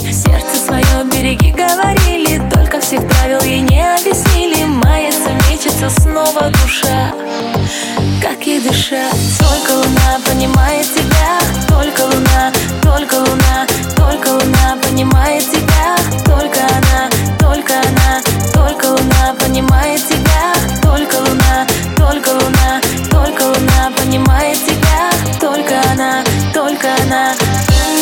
Сердце свое береги, говорили, только всех правил ей не объяснили. Мается, мечется снова душа, как ей дышать? Только луна понимает тебя, только луна, только луна, только луна понимает тебя. Только она, только она, только луна понимает тебя. Только луна, только луна, только луна понимает тебя. Только она, только она.